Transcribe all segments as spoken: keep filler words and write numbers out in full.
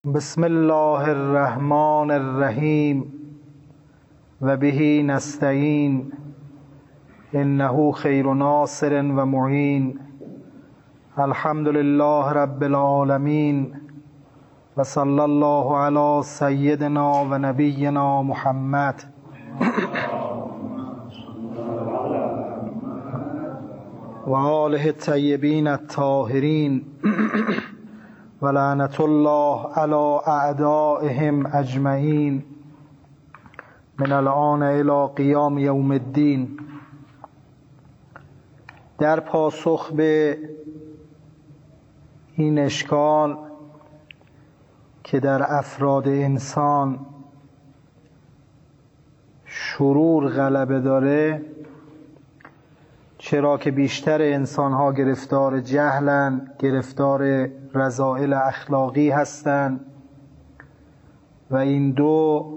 بسم الله الرحمن الرحیم و به نستعین انه خیر ناصر و معین. الحمد لله رب العالمین و صلی الله علی سیدنا و نبینا محمد و آله الطیبین الطاهرین و لعنت الله علی اعدائهم اجمعین من الآن الی قیام یوم الدین. در پاسخ به این اشکال که در افراد انسان شرور غلبه داره، چرا که بیشتر انسان‌ها گرفتار جهلن، گرفتار رذائل اخلاقی هستند و این دو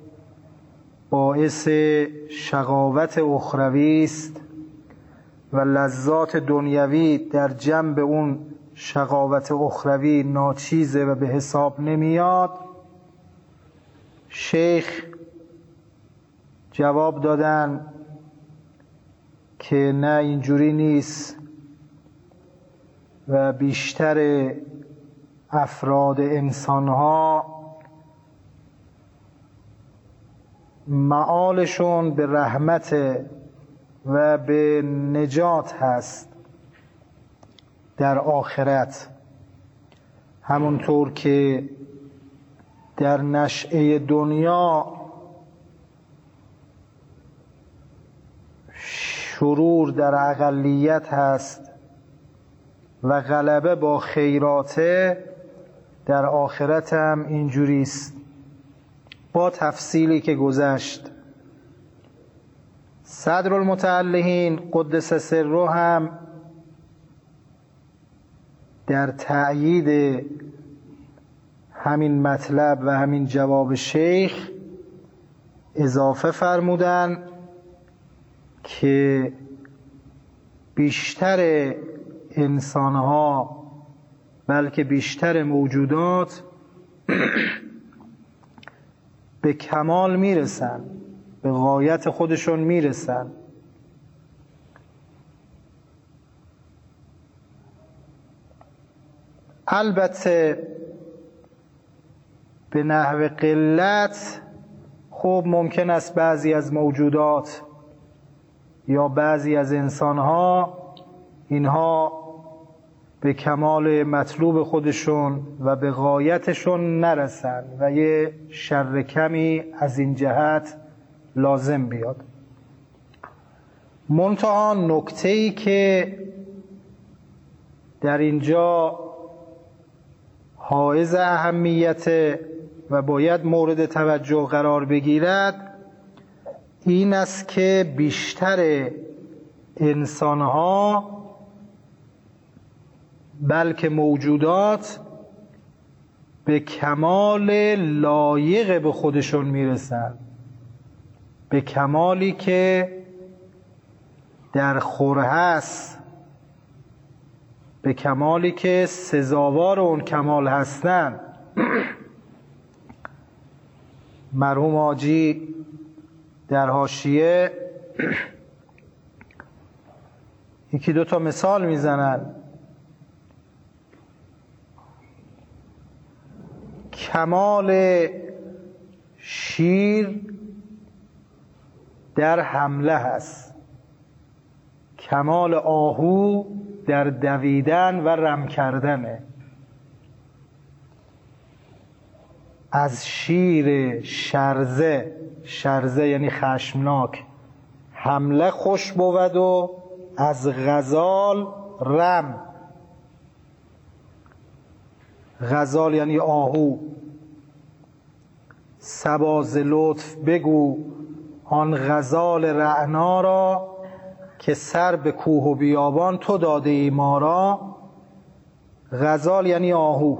باعث شقاوت اخروی است و لذات دنیوی در جنب اون شقاوت اخروی ناچیزه و به حساب نمیاد. شیخ جواب دادن که نه، اینجوری نیست و بیشتر افراد انسان‌ها مآلشون به رحمت و به نجات هست در آخرت، همونطور که در نشأه دنیا شرور در اقلیت هست و غلبه با خیراته، در آخرت هم اینجوری است با تفصیلی که گذشت. صدر المتعلقین قدس سره هم در تأیید همین مطلب و همین جواب شیخ اضافه فرمودن که بیشتر انسان‌ها، بلکه بیشتر موجودات به کمال میرسن، به غایت خودشون میرسن. البته به نحو قلت خوب ممکن است بعضی از موجودات یا بعضی از انسان‌ها اینها به کمال مطلوب خودشون و به غایتشون نرسن و یه شر کمی از این جهت لازم بیاد. منتها نکته‌ای که در اینجا حائز اهمیت و باید مورد توجه قرار بگیرد این است که بیشتر انسان‌ها، بلکه موجودات، به کمال لایق به خودشون میرسن، به کمالی که در خور هست، به کمالی که سزاوار اون کمال هستن. مرحوم حاجی در حاشیه یکی دو تا مثال میزنن. کمال شیر در حمله هست، کمال آهو در دویدن و رم کردنه. از شیر شرزه، شرزه یعنی خشمناک، حمله خوش بود و از غزال رم. غزال یعنی آهو. صبا ز لطف بگو آن غزال رعنا را، که سر به کوه و بیابان تو داده ای ما را. غزال یعنی آهو.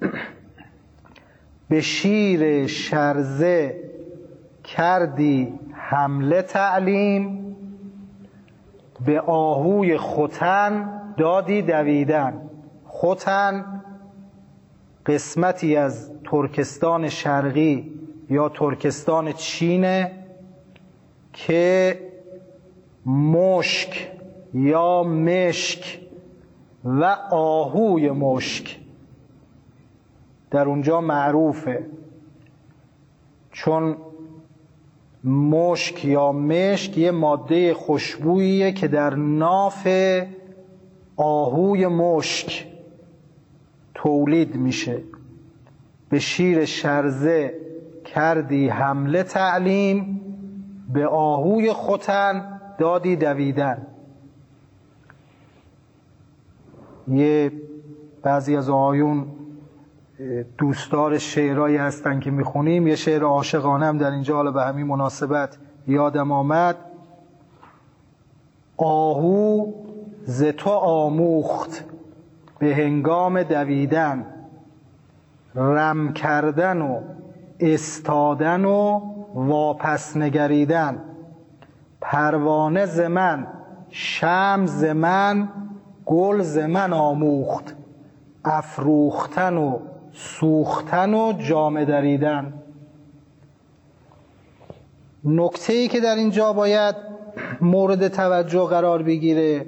به شیر شرزه کردی حمله تعلیم، به آهوی ختن دادی دویدن. ختن قسمتی از ترکستان شرقی یا ترکستان چینه که مشک یا مشک و آهوی مشک در اونجا معروفه، چون مشک یا مشک یه ماده خوشبوییه که در ناف آهوی مشک تولید میشه. به شیر شرزه کردی حمله تعلیم، به آهوی ختن دادی دویدن. یه بعضی از آیون دوستدار شعرهایی هستن که میخونیم. یه شعر عاشقانه هم در اینجا حالا به همین مناسبت یادم آمد. آهو ز تو آموخت به هنگام دویدن، رم کردن و استادن و واپس نگریدن. پروانه ز من، شمع ز من، گل ز من آموخت، افروختن و سوختن و جامه دریدن. نکته‌ای که در اینجا باید مورد توجه قرار بگیره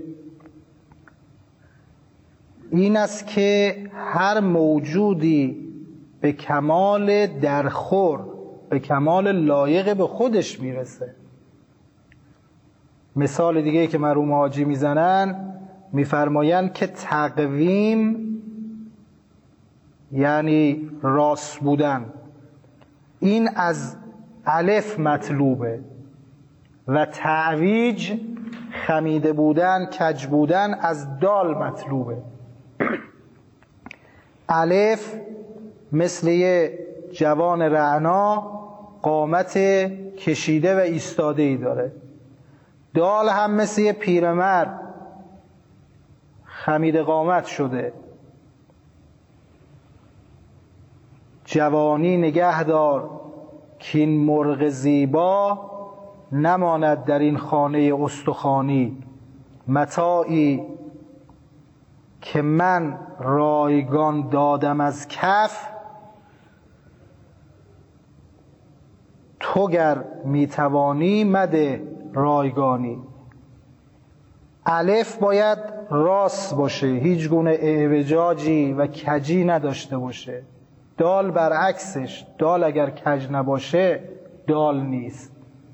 این است که هر موجودی به کمال درخور، به کمال لایق به خودش میرسه. مثال دیگه که مرحوم حاجی میزنن، میفرمایند که تقویم یعنی راست بودن، این از الف مطلوبه و تعویج خمیده بودن، کج بودن از دال مطلوبه. الف مثل یه جوان رعنا قامت کشیده و ایستاده ای داره. دال هم مثل یه پیرمرد خمیده قامت شده. جوانی نگه دار که این مرغ زیبا، نماند در این خانه استخوانی. متاعی که من رایگان دادم از کف، تو گر میتوانی مده رایگانی. الف باید راست باشه، هیچ گونه اعوجاجی و کجی نداشته باشه. دال برعکسش، دال اگر کج نباشه دال نیست.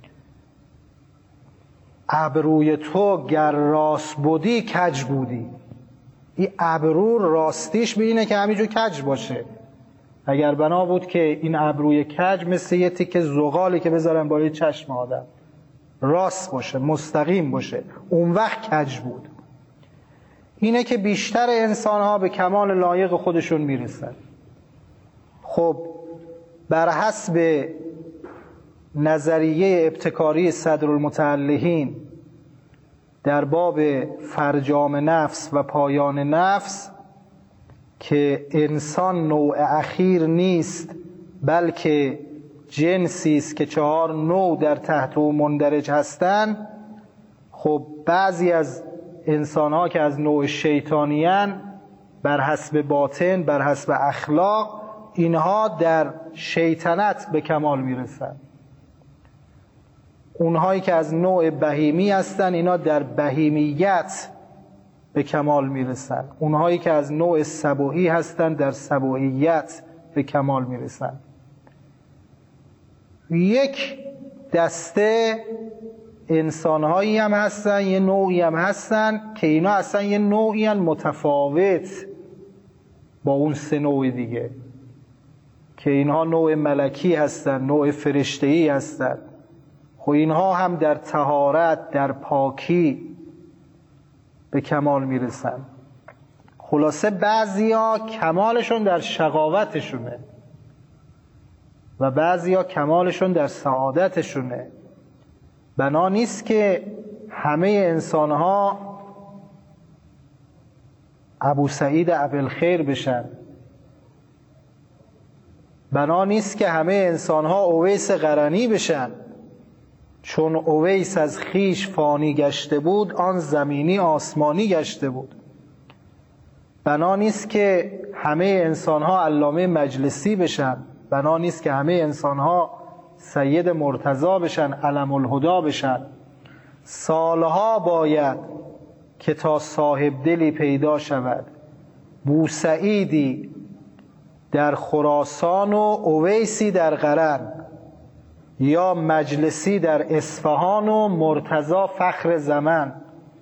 ابروی تو گر راست بودی کج بودی. این ابرو راستیش به اینه که همینجور کج باشه. اگر بنا بود که این ابروی کج مثل یه تیکه زغالی که بذارن بالای چشم آدم، راست باشه، مستقیم باشه، اون وقت کج بود. اینه که بیشتر انسان ها به کمال لایق خودشون میرسن. خب بر حسب نظریه ابتکاری صدرالمتعلهین در باب فرجام نفس و پایان نفس که انسان نوع اخیر نیست بلکه جنسی است که چهار نوع در تحت او مندرج هستند، خب بعضی از انسان‌ها که از نوع شیطانیان بر حسب باطن، بر حسب اخلاق، اینها در شیطنت به کمال میرسن. اونهایی که از نوع بهیمی هستن اینا در بهیمیت به کمال میرسن. اونهایی که از نوع سبوعی هستن در سبوعیت به کمال میرسن. یک دسته انسانهایی هم هستن، یه نوعی هم هستن که اینا اصلا یه نوعی هم متفاوت با اون سه نوع دیگه، که اینها نوع ملکی هستن، نوع فرشته‌ای هستن. خب اینها هم در طهارت، در پاکی به کمال میرسن. خلاصه بعضیا کمالشون در شقاوتشونه و بعضیا کمالشون در سعادتشونه. بنا نیست که همه انسانها ابو سعید ابوالخیر بشن. بنا نیست که همه انسانها اویس قرنی بشن. چون اویس از خیش فانی گشته بود، آن زمینی آسمانی گشته بود. بنا نیست که همه انسان ها علامه مجلسی بشن، بنا نیست که همه انسان ها سید مرتضی بشن، علم الهدا بشن. سالها باید که تا صاحب دلی پیدا شود، بوسعیدی در خراسان و اویسی در قرن، یا مجلسی در اصفهان و مرتضی فخر زمن.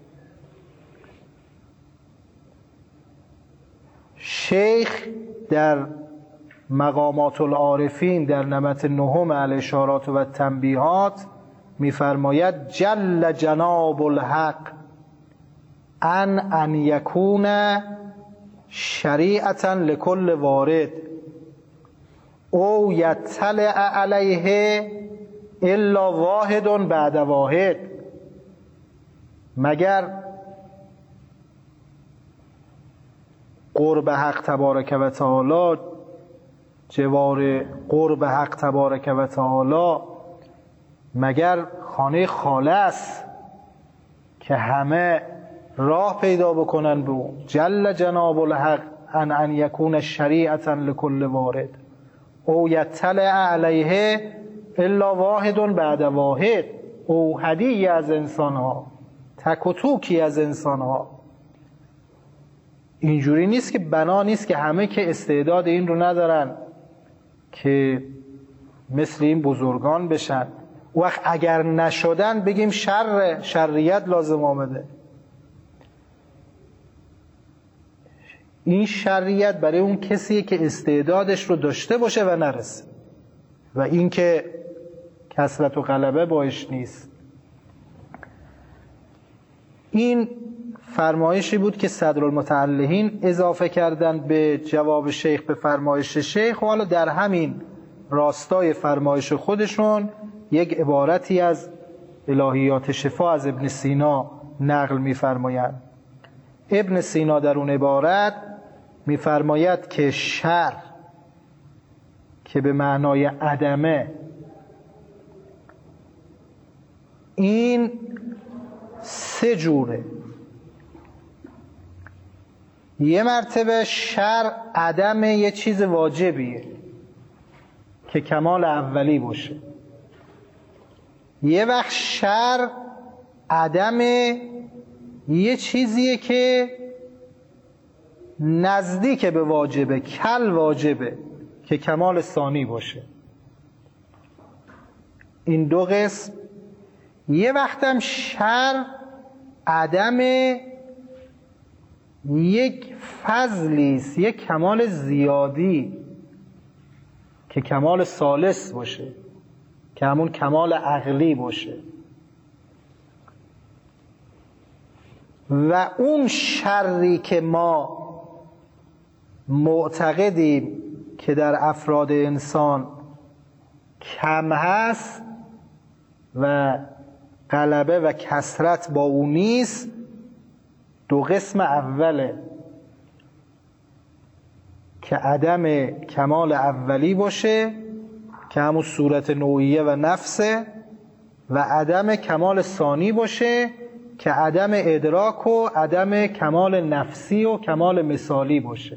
شیخ در مقامات العارفین در نمط نهم الاشارات و تنبیهات می‌فرماید جل جناب الحق ان ان یکون شریعتا لکل وارد او یطلع علیه الا واحد بعد واحد. مگر قرب حق تبارک و تعالی، جوار قرب حق تبارک و تعالی، مگر خانه خاله است که همه راه پیدا بکنن به اون؟ جل جناب الحق ان ان یکون شریعتا لکل وارد او یطلع علیه الا واحد بعد واحد. او هدیه از انسان ها، تک و توکی از انسان ها. اینجوری نیست که بنا نیست که همه که استعداد این رو ندارن که مثل این بزرگان بشن. وقت اگر نشدن بگیم شر شریعت لازم آمده. این شریعت برای اون کسیه که استعدادش رو داشته باشه و نرسه، و این که کثرت و غلبه باش نیست. این فرمایشی بود که صدرالمتعلهین اضافه کردن به جواب شیخ به فرمایش شیخ، و حالا در همین راستای فرمایش خودشون یک عبارتی از الهیات شفا از ابن سینا نقل می‌فرمایند. ابن سینا در اون عبارت می‌فرماید که شر که به معنای عدمه، این سه جوره. یه مرتبه شر عدم یه چیز واجبیه که کمال اولی باشه. یه وقت شر عدم یه چیزیه که نزدیک به واجبه، کل واجبه، که کمال ثانی باشه. این دو قسم. یه وقتم شر عدم یک فضلیست، یک کمال زیادی که کمال ثالث باشه، که همون کمال عقلی باشه. و اون شری که ما معتقدیم که در افراد انسان کم هست و غلبه و کثرت با اون نیست، دو قسم اوله که عدم کمال اولی باشه که همون صورت نوعیه و نفسه، و عدم کمال ثانی باشه که عدم ادراک و عدم کمال نفسی و کمال مثالی باشه.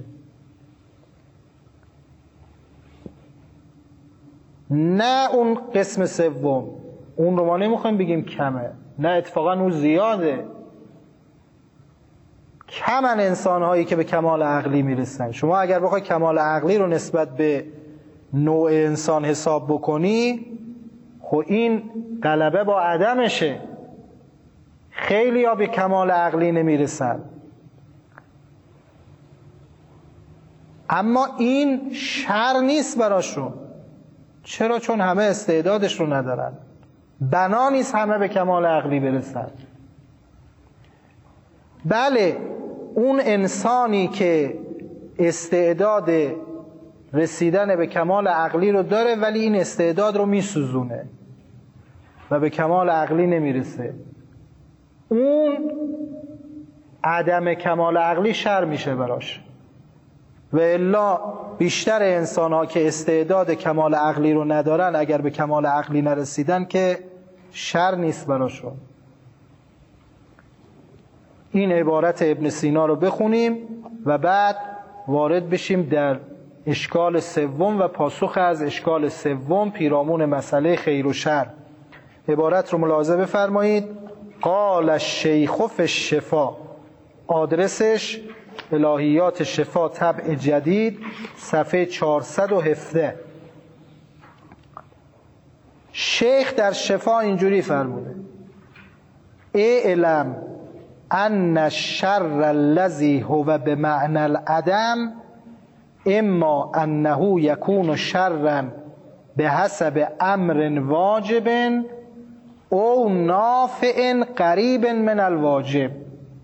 نه اون قسم سوم، اون رو ما نمیخوایم بگیم کمه، نه اتفاقا اون زیاده. کمن انسان هایی که به کمال عقلی میرسن. شما اگر بخوای کمال عقلی رو نسبت به نوع انسان حساب بکنی، خب این غلبه با عدمشه. خیلی ها به کمال عقلی نمیرسن. اما این شر نیست براشون. چرا؟ چون همه استعدادش رو ندارن. بنا نیست همه به کمال عقلی برسن. بله، اون انسانی که استعداد رسیدن به کمال عقلی رو داره ولی این استعداد رو میسوزونه و به کمال عقلی نمیرسه، اون عدم کمال عقلی شر میشه براش. و الا بیشتر انسان ها که استعداد کمال عقلی رو ندارن اگر به کمال عقلی نرسیدن که شر نیست براشون. این عبارت ابن سینا رو بخونیم و بعد وارد بشیم در اشکال سوم و پاسخ از اشکال سوم پیرامون مسئله خیر و شر. عبارت رو ملاحظه بفرمایید. قال الشیخ فی الشفا، آدرسش الهیات شفا طبع جدید، صفحه چهارصد و هفده. شیخ در شفا اینجوری فرموده: اعلم ان الشر الذی هو بمعنى العدم اما انه یکون شرا بحسب امر واجب او نافع قریب من الواجب.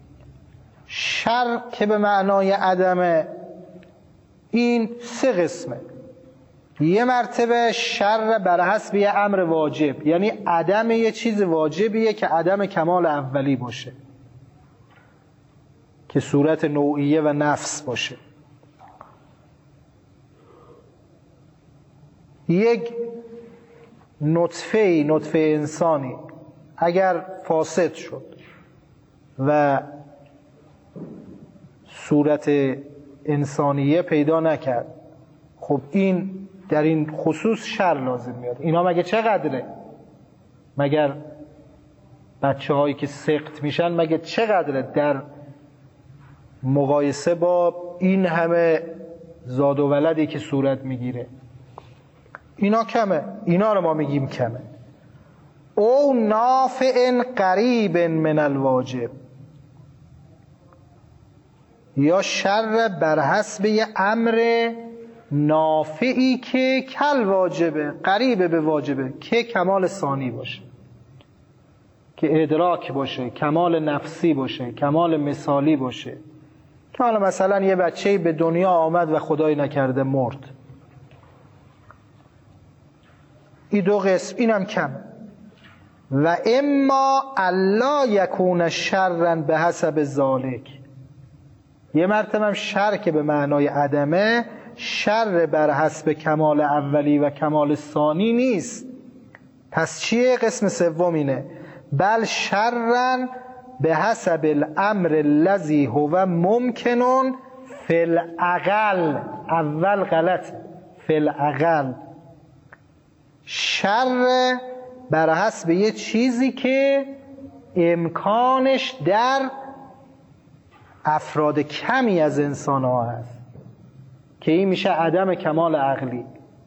شر که به معنای عدمه این سه قسمه. یه مرتبه شر بر حسب یه امر واجب، یعنی عدم یه چیز واجبیه که عدم کمال اولی باشه، که صورت نوعیه و نفس باشه. یک نطفه نطفه انسانی اگر فاسد شد و صورت انسانیه پیدا نکرد، خب این در این خصوص شر لازم میاد. اینا مگه چقدره؟ مگر بچه هایی که سقط میشن مگه چقدره در مقایسه با این همه زاد و ولدی که صورت میگیره؟ اینا کمه، اینا رو ما میگیم کمه. او نافع قریب من الواجب، یا شر بر حسب یه امر نافعی که کل واجبه، قریب به واجبه، که کمال ثانی باشه، که ادراک باشه، کمال نفسی باشه، کمال مثالی باشه. که حالا مثلا یه بچه‌ای به دنیا آمد و خدای نکرده مرد، این دو قسم، اینم کم. و اما الا یکون شرا به حسب ذالک، یه مرتبه هم شر که به معنای عدمه، شر بر حسب کمال اولی و کمال ثانی نیست. پس چیه؟ قسم سوم اینه: بل شرا به حسب الامر الذی هو ممکن فی الاقل. اول غلط، فی الاقل. شر بر حسب یه چیزی که امکانش در افراد کمی از انسان ها هست، که این میشه عدم کمال عقلی.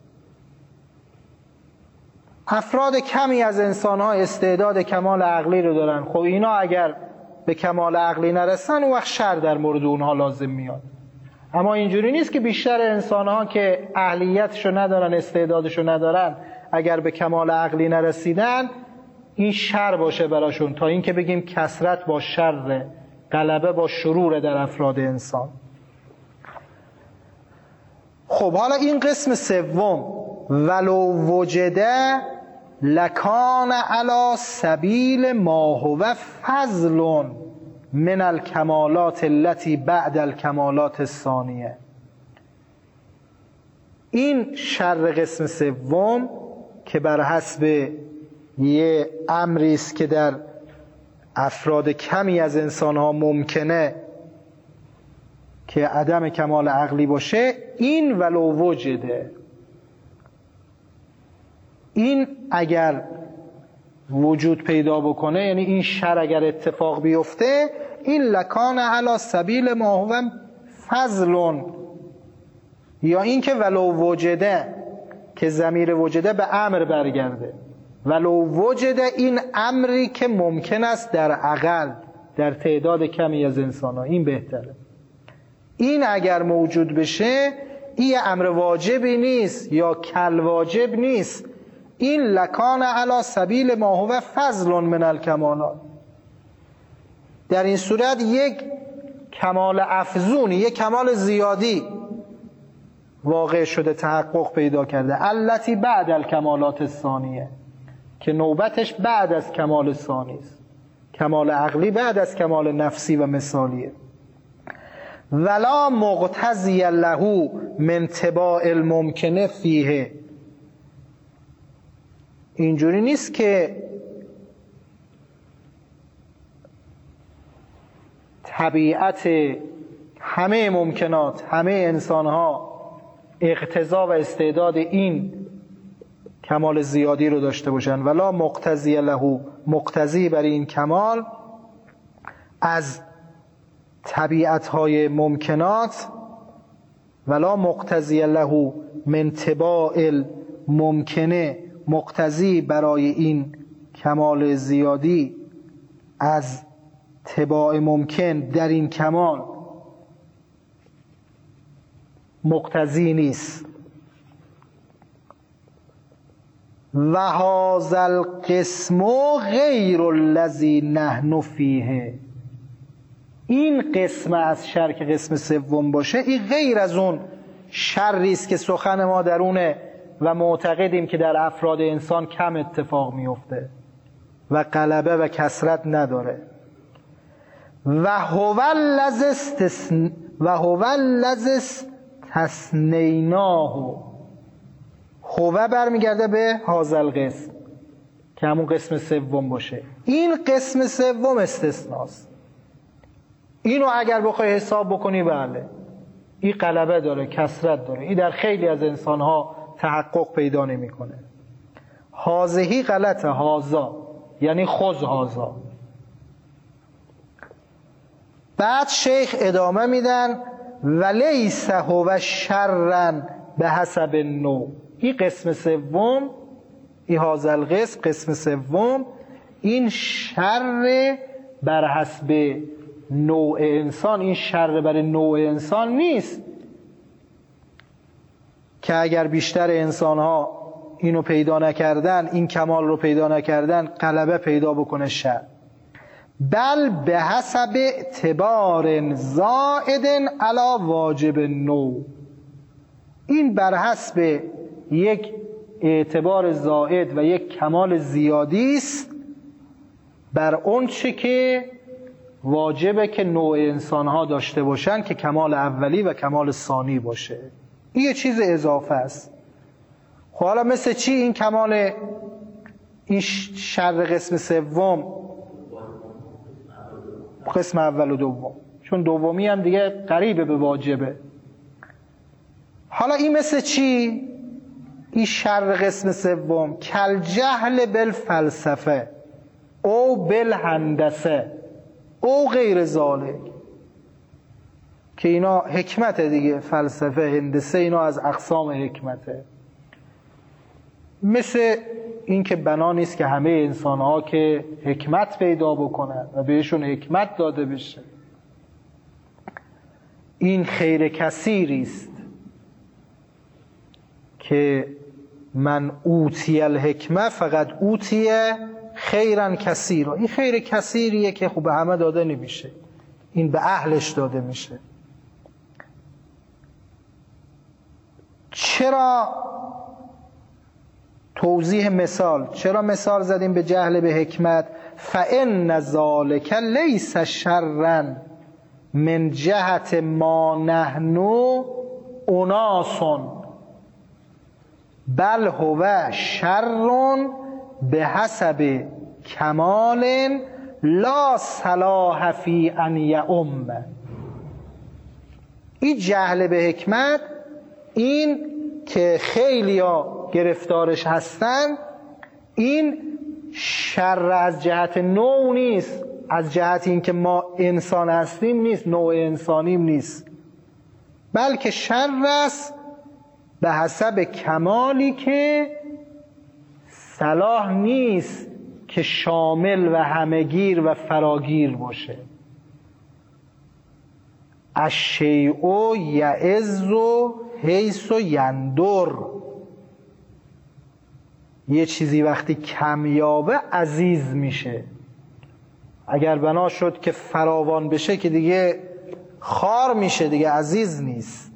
افراد کمی از انسان ها استعداد کمال عقلی رو دارن، خب اینا اگر به کمال عقلی نرسن اون وقت شر در مورد اونها لازم میاد. اما اینجوری نیست که بیشتر انسان ها که اهلیتشو ندارن، استعدادشو ندارن، اگر به کمال عقلی نرسیدن این شر باشه براشون، تا اینکه بگیم کثرت با شر، غلبه با شرور در افراد انسان. خب حالا این قسم سوم: ولو وجده لکان علی سبیل ما هو فضل من الکمالات التي بعد الکمالات الثانیه. این شر قسم سوم که بر حسب یه امری است که در افراد کمی از انسان ها ممکنه که عدم کمال عقلی باشه، این ولو وجده، این اگر وجود پیدا بکنه، یعنی این شر اگر اتفاق بیفته، این لکان علی سبیل ما هو فضل، یا این که ولو وجده که ضمیر وجده به امر برگرده، ولو وجده این امری که ممکن است در اقل، در تعداد کمی از انسان ها، این بهتره. این اگر موجود بشه این امر واجبی نیست یا کل واجب نیست، این لکان علی سبیل ما هو فضل من الکمالات. در این صورت یک کمال افزونی، یک کمال زیادی واقع شده، تحقق پیدا کرده، التی بعد الکمالات الثانیه، که نوبتش بعد از کمال ثانی است. کمال عقلی بعد از کمال نفسی و مثالیه. ولا مقتضی له من تباع الممکنه فیه، اینجوری نیست که طبیعت همه ممکنات، همه انسانها اقتضا و استعداد این کمال زیادی رو داشته باشن. ولا مقتضی له، مقتضی برای این کمال از طبیعتهای ممکنات، ولا مقتضی له من تباع الممکنه، مقتضی برای این کمال زیادی از تباع ممکن در این کمال مقتضی نیست. و هذا القسم غیر الذی نحن فیه، این قسم از شر که قسم سوم باشه، این غیر از اون شری است که سخن ما درونه و معتقدیم که در افراد انسان کم اتفاق میفته و غلبه و کثرت نداره. و هو الذی استثن و هو الذی استثنیناه، هو برمیگرده به هذا القسم که همون قسم سوم باشه. این قسم سوم استثناست. اینو اگر بخوای حساب بکنی بله این غلبه داره، کثرت داره، این در خیلی از انسانها تحقق پیدا نمیکنه. هازهی غلطه، هازا یعنی خذ هازا. بعد شیخ ادامه میدن ولیس هو شرا به حسب النوع، این قسم سوم، این هذا القسم قسم سوم، این شر بر حسب نوع انسان، این شر برای نوع انسان نیست که اگر بیشتر انسان ها اینو پیدا نکردن، این کمال رو پیدا نکردن، غلبه پیدا بکنه شر. بل به حسب اعتبار زائد علی واجب نوع، این بر حسب یک اعتبار زائد و یک کمال زیادی است بر اون چه که واجبه که نوع انسان ها داشته باشن که کمال اولی و کمال ثانی باشه. این یه چیز اضافه است. خب حالا مثل چی این کمال، این شر قسم سوم، قسم اول و دوم، چون دومی هم دیگه قریبه به واجبه. حالا این مثل چی این شر قسم سوم؟ کل جهل بالفلسفه او بالهندسه او غیر ذالک، که اینا حکمت دیگه، فلسفه، هندسه، اینا از اقسام حکمته. مثل این که بنا نیست که همه انسان‌ها که حکمت پیدا بکنن و بهشون حکمت داده بشه. این خیر کثیری است که من اوتی الحکمه فقط اوتی خیرن کثیرا، این خیر کثیریه که خب به همه داده نمیشه، این به اهلش داده میشه. چرا توضیح مثال، چرا مثال زدیم به جهل به حکمت؟ فإن ذلک لیس شرا من جهت ما نحن اناس بل هو شر به حسب کمال لا صلاح فی ان یؤم. این جهل به حکمت، این که خیلی ها گرفتارش هستن، این شر از جهت نوع نیست، از جهت این که ما انسان هستیم نیست، نوع انسانیم نیست، بلکه شر است به حسب کمالی که صلاح نیست که شامل و همهگیر و فراگیر باشه. الشیء یعز حیث یندر، یه چیزی وقتی کمیابه عزیز میشه، اگر بنا شد که فراوان بشه که دیگه خار میشه، دیگه عزیز نیست.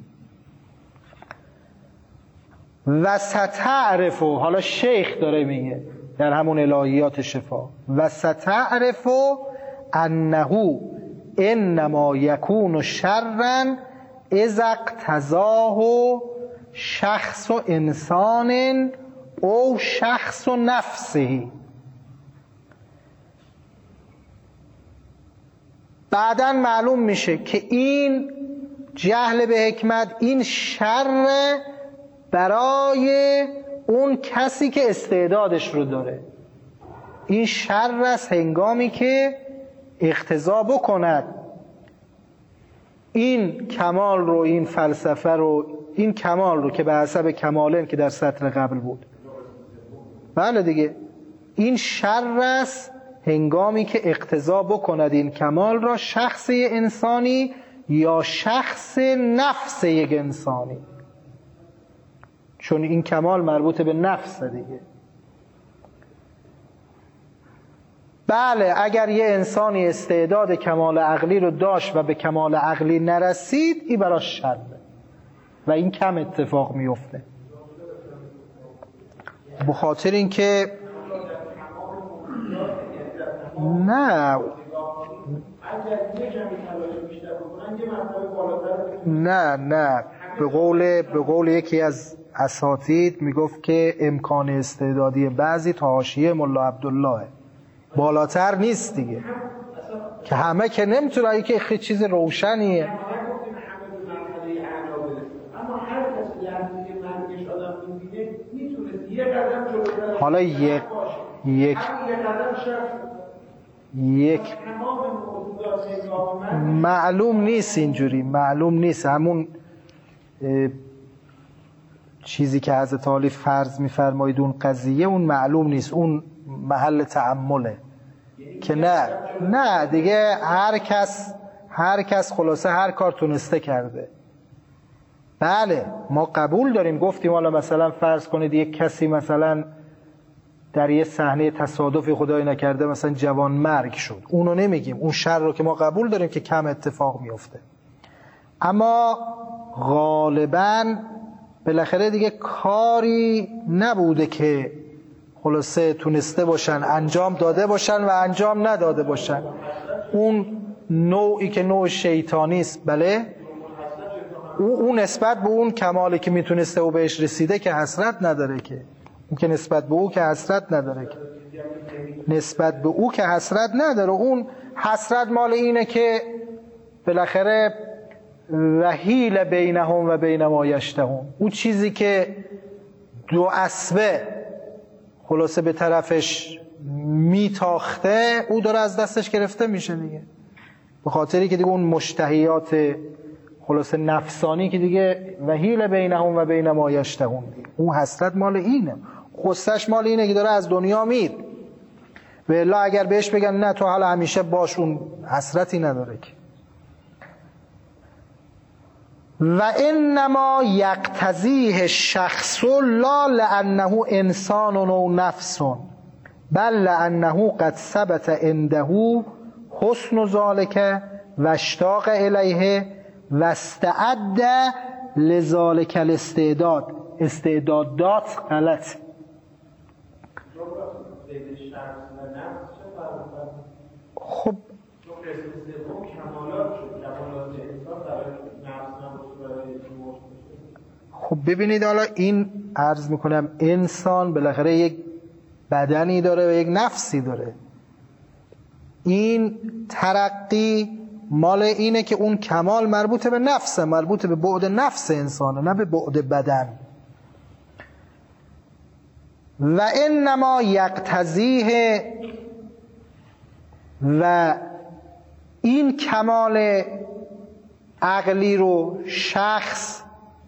و ستعرف، حالا شیخ داره میگه در همون الهیات شفا، و ستعرف انه انما یکون شرا اذا اقتضاه شخص و انسان او شخص و نفسه. بعداً معلوم میشه که این جهل به حکمت این شر برای اون کسی که استعدادش رو داره. این شر است هنگامی که اقتضا بکند این کمال رو، این فلسفه رو، این کمال رو که به حسب کمالن که در سطر قبل بود. بله دیگه، این شر است هنگامی که اقتضا بکند این کمال را شخص انسانی یا شخص نفس یک انسانی، چون این کمال مربوط به نفس دیگه. بله اگر یه انسانی استعداد کمال عقلی رو داشت و به کمال عقلی نرسید، این براش شره و این کم اتفاق میفته. به خاطر اینکه نه نه نه به قول به قول یکی از اساتید میگفت که امکان استعدادی بعضی تا حاشیه ملا عبدالله، بالاتر نیست دیگه، که همه که نمیتونه، که خیلی چیز روشنیه. حالا یک یک یک معلوم نیست، اینجوری معلوم نیست. همون چیزی که حضرت علی فرض می‌فرمایید اون قضیه، اون معلوم نیست، اون محل تأمله که نه نه دیگه هر کس هر کس خلاصه هر کار تونسته کرده. بله ما قبول داریم، گفتیم حالا مثلا فرض کنید یک کسی مثلا در یه صحنه تصادفی خدای نکرده مثلا جوان مرگ شد، اونو نمیگیم، اون شر رو که ما قبول داریم که کم اتفاق میفته. اما غالباً بالاخره دیگه کاری نبوده که خلاصه تونسته باشن انجام داده باشن و انجام نداده باشن. اون نوعی که نوع شیطانی است، بله، اون نسبت به اون کمالی که میتونسته او بهش رسیده که حسرت نداره، که اون که نسبت به او که حسرت نداره، که نسبت به او که حسرت نداره. اون حسرت مال اینه که بالاخره وحیل بینهم و بین ما یشتهون، اون چیزی که دو اسبه خلاصه به طرفش میتاخته او داره از دستش گرفته میشه دیگه، به خاطری که دیگه اون مشتهیات خلاصه نفسانی که دیگه وحیل بینهم و بین ما یشتهون، اون حسرت مال اینه، خستش مال اینه که داره از دنیا میر. و الا اگر بهش بگن نه تو حالا همیشه باش، اون حسرتی نداره که. و انما یقتضیه الشخص لا لانه انسان و نفس بل لانه قد ثبت عنده حسن ذلك و اشتاق الیه و استعد لذلك الاستعداد. استعدادات غلط. خب خب ببینید، حالا این عرض میکنم انسان بالاخره یک بدنی داره و یک نفسی داره. این ترقی مال اینه که اون کمال مربوط به نفسه، مربوط به بعد نفس انسانه، نه به بعد بدن. و انما یقتضیه، و این کمال عقلی رو شخص،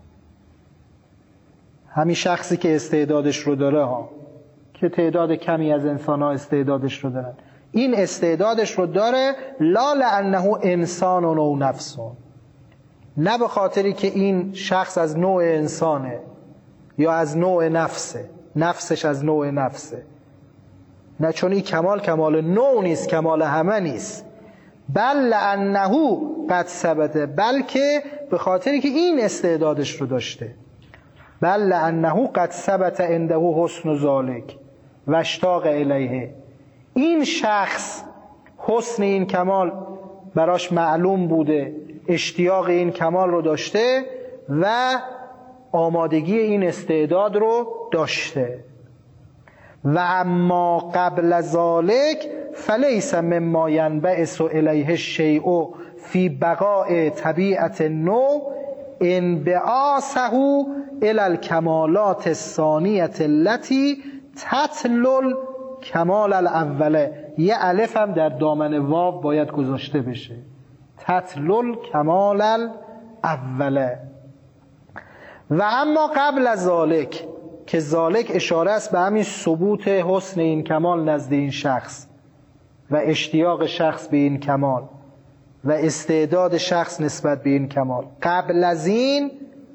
همین شخصی که استعدادش رو داره ها، که تعداد کمی از انسان ها استعدادش رو دارن، این استعدادش رو داره لا لانه انسان و نو نفسون، نه به خاطری که این شخص از نوع انسانه یا از نوع نفسه، نفسش از نوع نفسه، نه، چون این کمال کمال نوع نیست، کمال همه نیست. بل لانه قد ثبت، بلکه به خاطری که این استعدادش رو داشته. بل لانه قد ثبت عنده حسن ذلک و اشتاق الیه، این شخص حسن این کمال براش معلوم بوده، اشتیاق این کمال رو داشته و آمادگی این استعداد رو داشته. و اما قبل ذلک فلیس مما ینبعث الیه الشیء فی بقاء طبیعت نو انبعاثه الی الکمالات الثانیه التي تتلل کمال الاوله. یه الف هم در دامن واو باید گذاشته بشه، تتلل کمال الاوله. و اما قبل از ذالک، که ذالک اشاره است به همین ثبوت حسن این کمال نزد این شخص و اشتیاق شخص به این کمال و استعداد شخص نسبت به این کمال. قبل از این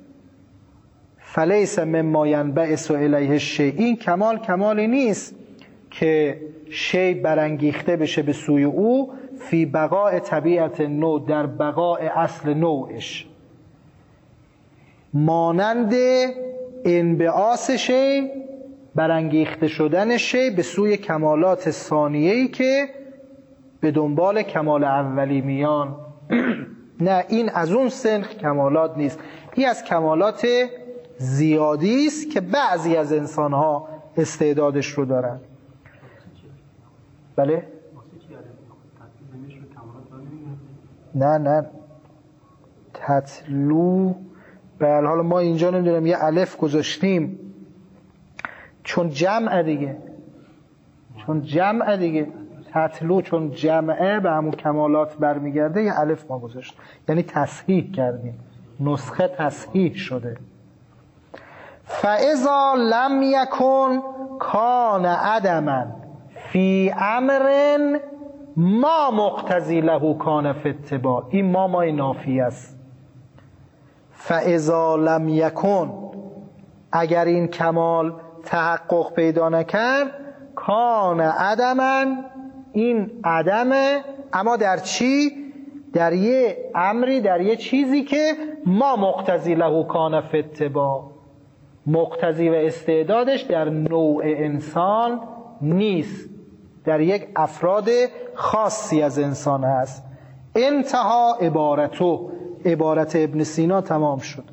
فلیس مما ینبعث الیه الشیء، این کمال کمالی نیست که شی برانگیخته بشه به سوی او، فی بقاء طبیعت نو، در بقاء اصل نوعش، مانند انبعاث شی، برانگیخته شدن شی به سوی کمالات ثانیه‌ای که به دنبال کمال اولی میان. نه، این از اون سنخ کمالات نیست، این از کمالات زیادی است که بعضی از انسان‌ها استعدادش رو دارن. بله؟ نه نه تتلو، بله حالا ما اینجا نمیدونم یه الف گذاشتیم چون جمع دیگه، چون جمع دیگه تتلو چون جمعه به همون کمالات برمیگرده، یه الف ما گذاشت، یعنی تصحیح کردیم، نسخه تصحیح شده. فاذا لم یکن کان عدما فی امر ما مقتضی له کان فی اتباع، این ما مای نافی است. فاذا لم یکن، اگر این کمال تحقق پیدا نکرد، کان عدما، این عدمه، اما در چی؟ در یه امری، در یه چیزی که ما مقتضی له کان فی اتباع، مقتضی و استعدادش در نوع انسان نیست، در یک افراد خاصی از انسان هست. انتها عبارتو، عبارت ابن سینا تمام شد.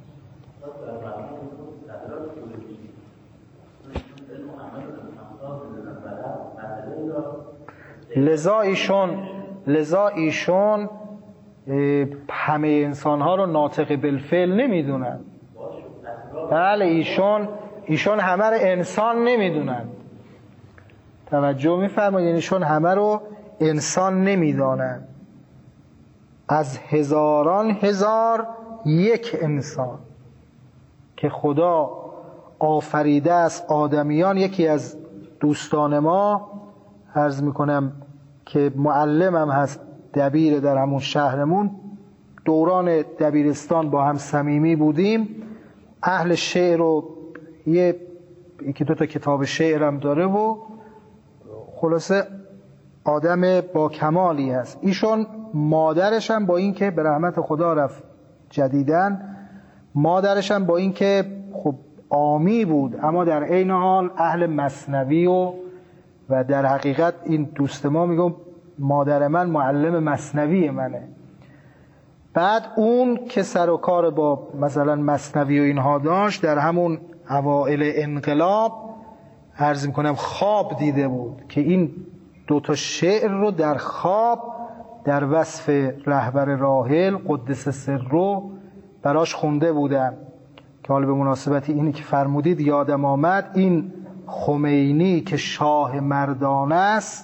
لذا ایشون لذا ایشون همه انسان ها رو ناطق بالفعل نمیدونن. بله ایشون ایشون همه رو انسان نمیدونن. توجه میفرمایید، یعنی ایشون همه رو انسان نمیدانن. از هزاران هزار یک انسان که خدا آفریده است آدمیان. یکی از دوستان ما، عرض میکنم که معلمم هست، دبیر در همون شهرمون، دوران دبیرستان با هم صمیمی بودیم، اهل شعر و یه یکی دو تا کتاب شعرم داره و خلاصه آدم با کمالی هست. ایشون مادرش هم با این که به رحمت خدا رفت جدیدن، مادرش هم با این که خب عامی بود اما در عین حال اهل مثنوی و و در حقیقت این دوست ما میگم مادر من معلم مثنوی منه. بعد اون که سر و کار با مثلا مثنوی و اینها داشت، در همون اوائل انقلاب عرض میکنم خواب دیده بود که این دوتا شعر رو در خواب در وصف رهبر راحل قدس سرو براش خونده بودن، که حالا به مناسبت اینی که فرمودید یادم آمد، این خمینی که شاه مردان است،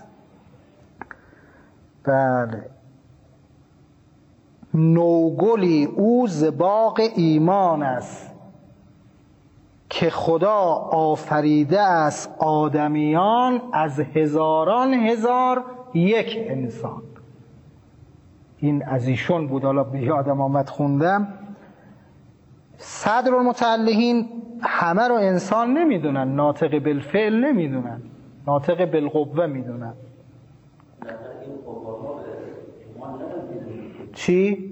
بله، نوگلی او ز باغ ایمان است، که خدا آفریده است آدمیان از هزاران هزار یک انسان. این از ایشون بود، حالا به یادم آمد خوندم. صدر المتعلقین همه رو انسان نمیدونن، ناطق بالفعل نمیدونن، ناطق بالقوه میدونن. چی؟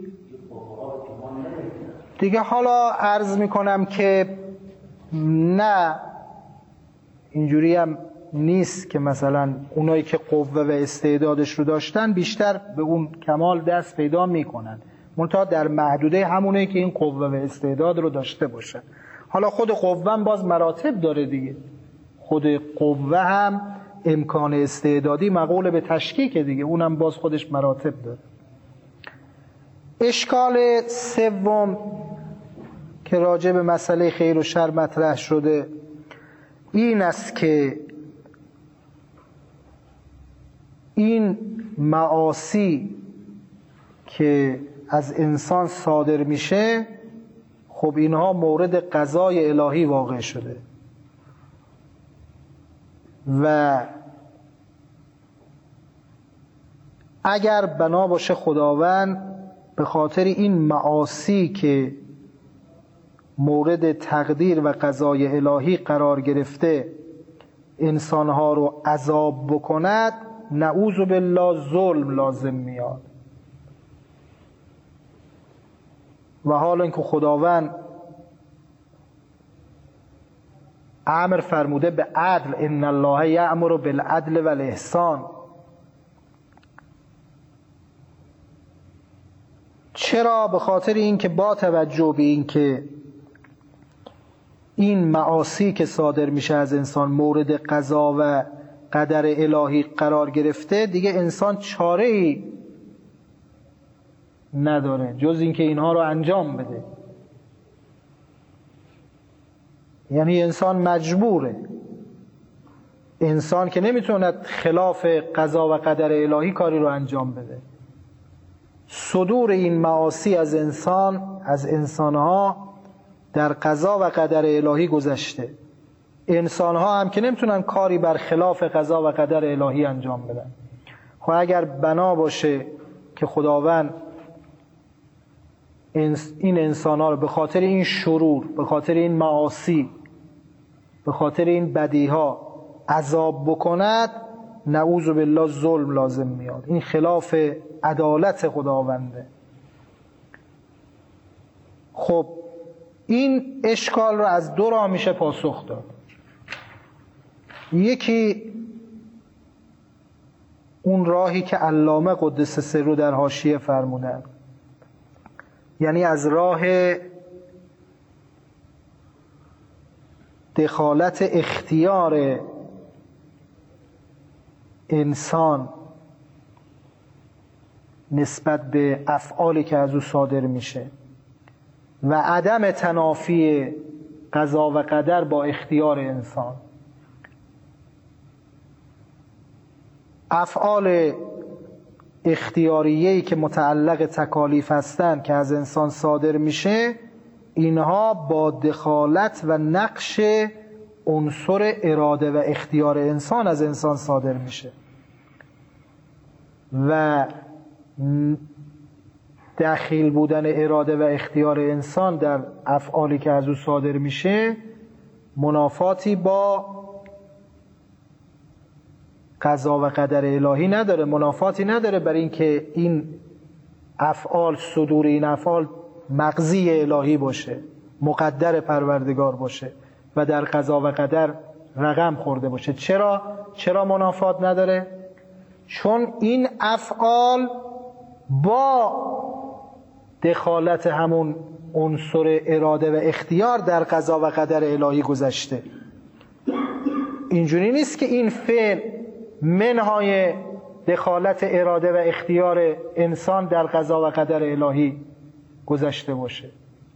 دیگه حالا عرض میکنم که نه اینجوری هم نیست که مثلا اونایی که قوه و استعدادش رو داشتن بیشتر به اون کمال دست پیدا میکنن، منتها در محدوده همونه که این قوه و استعداد رو داشته باشن. حالا خود قوه هم باز مراتب داره دیگه، خود قوه هم امکان استعدادی مقول به تشکیک دیگه، اونم باز خودش مراتب داره. اشکال سوم که راجع به مسئله خیر و شر مطرح شده این است که این معاصی که از انسان صادر میشه، خب اینها مورد قضای الهی واقع شده و اگر بنا باشه خداوند به خاطر این معاصی که مورد تقدیر و قضای الهی قرار گرفته انسانها رو عذاب بکند، نعوذ بالله ظلم لازم میاد. و حالا اینکه خداوند امر فرموده به عدل، ان الله یأمر بالعدل و الاحسان، چرا؟ به خاطر اینکه با توجه به اینکه این معاصی که صادر میشه از انسان مورد قضا و قدر الهی قرار گرفته، دیگه انسان چاره‌ای نداره جز اینکه اینها رو انجام بده. یعنی انسان مجبوره، انسان که نمیتونه خلاف قضا و قدر الهی کاری رو انجام بده. صدور این معاصی از انسان از انسانها در قضا و قدر الهی گذشته. انسانها هم که نمیتونن کاری بر خلاف قضا و قدر الهی انجام بدن. خب اگر بنا باشه که خداوند این انسانها رو به خاطر این شرور، به خاطر این معاصی، به خاطر این بدیها عذاب بکند، نعوذ بالله ظلم لازم میاد. این خلاف عدالت خداونده. خب این اشکال رو از دو راه میشه پاسخ داد. یکی اون راهی که علامه قدس سره در حاشیه فرمودن، یعنی از راه دخالت اختیار انسان نسبت به افعالی که از او صادر میشه و عدم تنافی قضا و قدر با اختیار انسان. افعال اختیاریه‌ای که متعلق تکالیف هستند که از انسان صادر میشه، اینها با دخالت و نقش عنصر اراده و اختیار انسان از انسان صادر میشه و دخیل بودن اراده و اختیار انسان در افعالی که از او صادر میشه منافاتی با قضا و قدر الهی نداره، منافاتی نداره برای اینکه این افعال، صدور این افعال مقضی الهی باشه، مقدر پروردگار باشه و در قضا و قدر رقم خورده باشه. چرا؟ چرا منافات نداره؟ چون این افعال با دخالت همون عنصر اراده و اختیار در قضا و قدر الهی گذشته. اینجوری نیست که این فعل منهای دخالت اراده و اختیار انسان در قضا و قدر الهی گذشته باشه.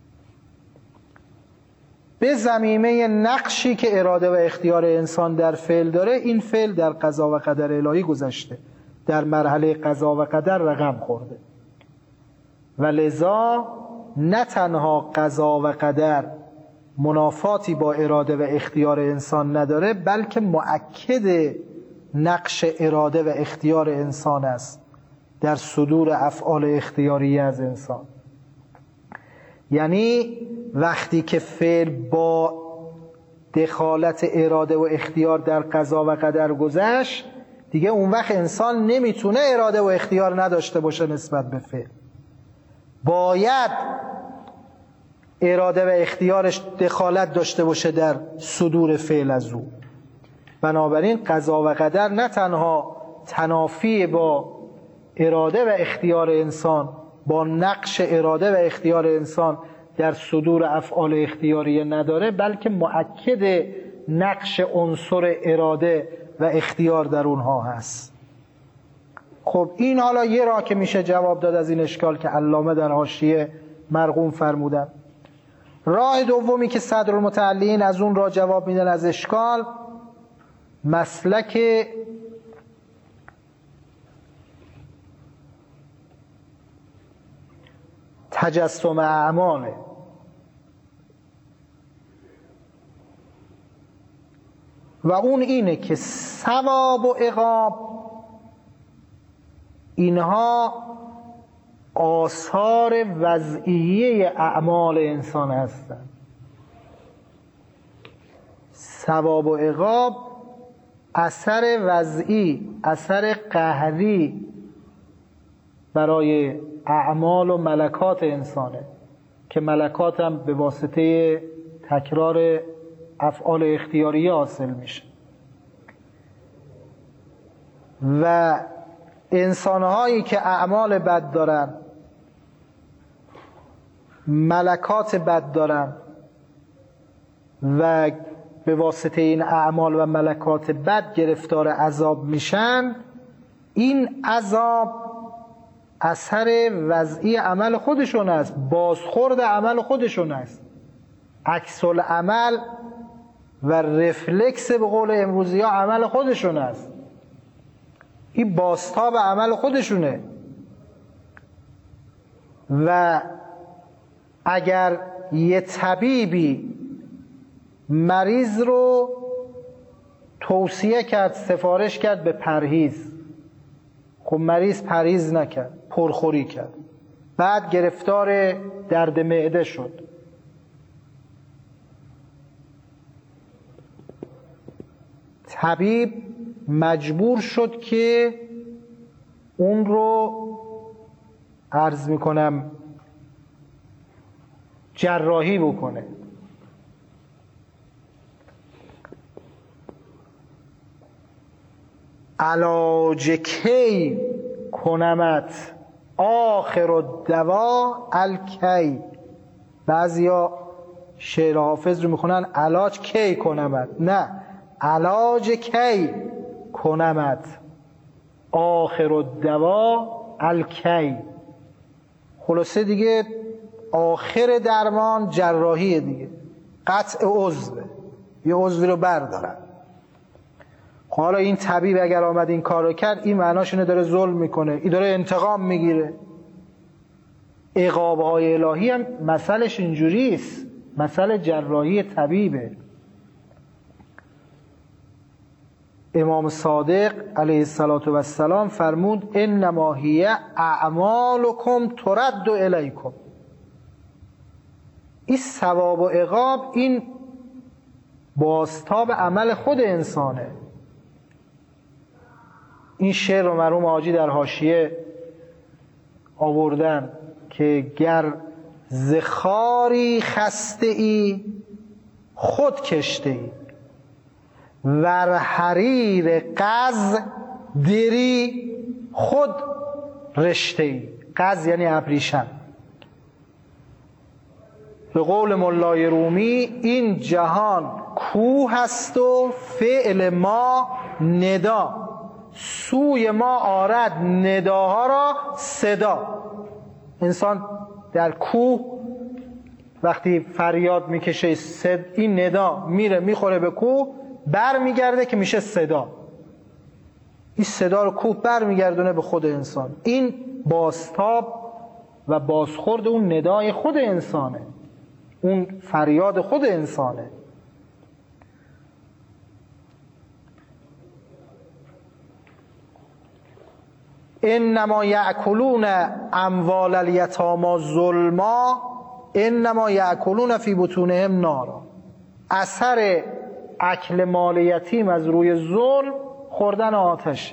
به ضمیمه نقشی که اراده و اختیار انسان در فعل داره، این فعل در قضا و قدر الهی گذشته، در مرحله قضا و قدر رقم خورده و لذا نه تنها قضا و قدر منافاتی با اراده و اختیار انسان نداره، بلکه مؤکد نقش اراده و اختیار انسان است در صدور افعال اختیاری از انسان. یعنی وقتی که فعل با دخالت اراده و اختیار در قضا و قدر گذشت، دیگه اون وقت انسان نمیتونه اراده و اختیار نداشته باشه نسبت به فعل. باید اراده و اختیارش دخالت داشته باشه در صدور فعل از او. بنابراین قضا و قدر نه تنها تنافی با اراده و اختیار انسان، با نقش اراده و اختیار انسان در صدور افعال اختیاریه نداره، بلکه مؤکد نقش عنصر اراده و اختیار در اونها هست. خب این حالا یه راه که میشه جواب داد از این اشکال که علامه در حاشیه مرقوم فرمودن. راه دومی که صدرالمتعلین از اون راه جواب میدن از اشکال، مسلک تجسم اعماله. و اون اینه که ثواب و عقاب اینها آثار وضعیه اعمال انسان هستند. ثواب و عقاب اثر وضعی، اثر قهری برای اعمال و ملکات انسانه که ملکات هم به واسطه تکرار افعال اختیاریه حاصل میشه. و انسانهایی که اعمال بد دارن، ملکات بد دارن و به واسطه این اعمال و ملکات بد گرفتار عذاب میشن، این عذاب اثر وضعی عمل خودشون است، بازخورد عمل خودشون است، عکس العمل و رفلکس به قول امروزی ها عمل خودشون است. این بازتاب عمل خودشونه. و اگر یه طبیبی مریض رو توصیه کرد، سفارش کرد به پرهیز، خب مریض پرهیز نکرد، پرخوری کرد، بعد گرفتار درد معده شد، طبیب مجبور شد که اون رو عرض میکنم جراحی بکنه. علاج کی کنمت آخر الدوا الکی. بعضیا شعر حافظ رو میخونن علاج کی کنمت، نه، علاج کی کنمت آخر الدوا الکی. خلاصه دیگه آخر درمان جراحیه دیگه، قطع عضو، یه عضوی رو بردارن. حالا این طبیب اگر آمد این کار رو کرد، این معناش اینه داره ظلم میکنه، این داره انتقام میگیره. عقاب‌های الهی هم مسئلهش اینجوریست، مسئله جراحی طبیبه. امام صادق علیه السلام فرمود انما هی اعمالکم ترد الیکم. این ثواب و عقاب این بازتاب عمل خود انسانه. این شعر رو مرحوم حاجی در حاشیه آوردن که گر زخاری خسته ای خود کشته ای، ور حریر قز دری خود رشته ای. قز یعنی ابریشم. به قول مولای رومی این جهان کوه است و فعل ما ندا، سوی ما آرد نداها را صدا. انسان در کوه وقتی فریاد میکشه صد... این ندا میره میخوره به کوه، بر میگرده که میشه صدا. این صدا رو کوه بر میگردونه به خود انسان. این بازتاب و بازخورد اون ندای خود انسانه، اون فریاد خود انسانه. انما یأکلون اموال الیتامی ظلما انما یأکلون فی بطونهم نارا. اثر اکل مال یتیم از روی ظلم خوردن آتش.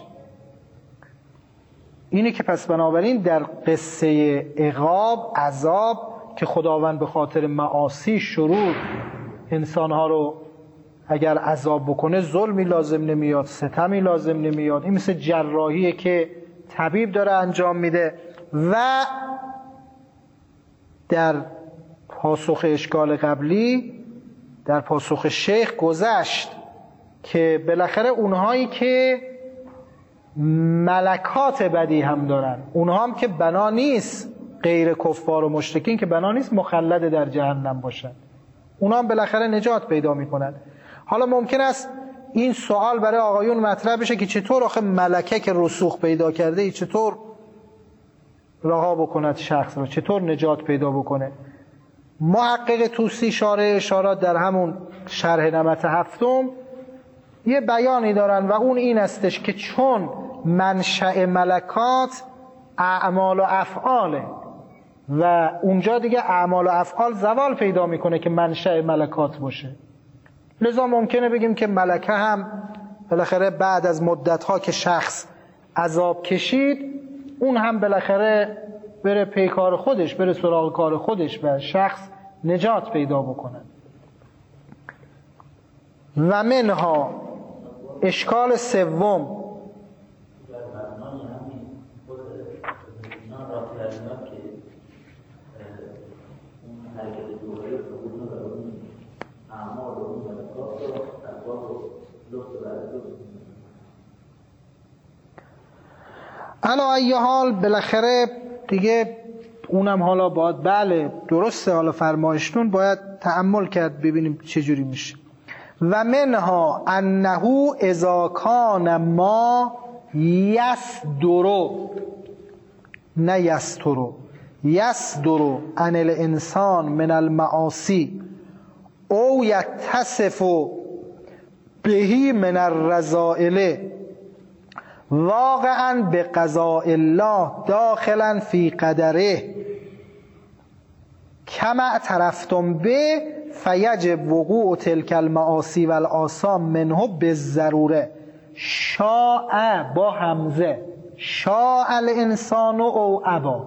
اینه که پس بنابراین در قصه عقاب، عذاب که خداوند به خاطر معاصی، شرور انسانها رو اگر عذاب بکنه ظلمی لازم نمیاد، ستمی لازم نمیاد. این مثل جراحیه که طبیب داره انجام میده. و در پاسخ اشکال قبلی، در پاسخ شیخ گذشت که بالاخره اونهایی که ملکات بدی هم دارن، اونها هم که بنا نیست غیر کفار و مشرکین که بنا نیست مخلد در جهنم باشن، اونها هم بالاخره نجات پیدا میکنن. حالا ممکن است این سوال برای آقایون مطرح بشه که چطور آخه ملکه که رسوخ پیدا کرده ای چطور رها بکند شخص رو، چطور نجات پیدا بکنه؟ محقق طوسی شارح اشارات در همون شرح نمط هفتم یه بیانی دارن و اون این استش که چون منشأ ملکات اعمال و افعاله و اونجا دیگه اعمال و افعال زوال پیدا میکنه که منشأ ملکات باشه، لذا ممکنه بگیم که ملکه هم بالاخره بعد از مدتها که شخص عذاب کشید اون هم بالاخره بره پی کار خودش، بره سراغ کار خودش و شخص نجات پیدا بکنه. و منها اشکال سوم علا ای حال بالاخره دیگه اونم حالا باید بله درسته، حالا فرمایشتون باید تأمل کرد ببینیم چجوری میشه. و منها انه اذا کان ما یصدرو نه یسترو یصدرو عن الانسان من المعاصی او یتصف بهی من الرذائل واقعا به قضاء الله داخلا فی قدره کما اعترفتم به فیجب وقوع تلک المعاصی و الآثام منه بالضروره. شاء با همزه، شاء الانسان او ابا،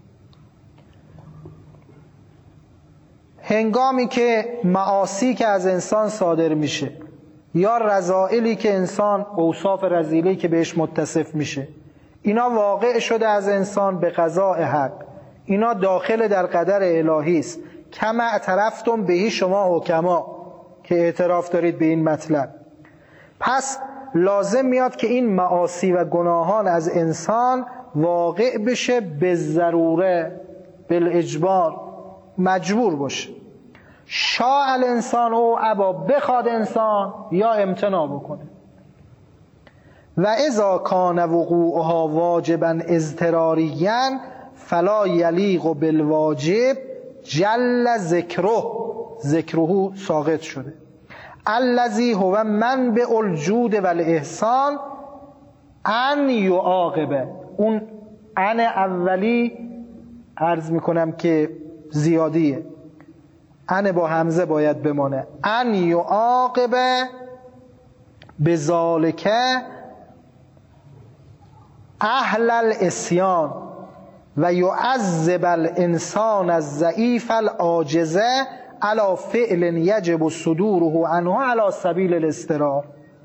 هنگامی که معاصی که از انسان صادر میشه یا رذائلی که انسان اوصاف رذیلی که بهش متصف میشه اینا واقع شده از انسان به قضاء حق، اینا داخل در قدر الهی است. کما اعترفتم بهی شما حکما که اعتراف دارید به این مطلب، پس لازم میاد که این معاصی و گناهان از انسان واقع بشه به ضروره، بالاجبار، مجبور باشه. شاء الانسان او ابا، بخواد انسان یا امتناع بکنه. و اذا کان وقوعها واجبا اضطراریا فلا یلیق بالواجب جل ذکره، ذکره ساقط شده، الذی هو منبع الجود و الاحسان ان یعاقبه. اون ان اولی عرض میکنم که زیادیه، ان با همزه باید بمانه، ان یعاقبه بذالک اهل الاسیان و یعذب الانسان الضعیف العاجزه علی فعل یجب صدوره عنه علی سبیل الاضطرار.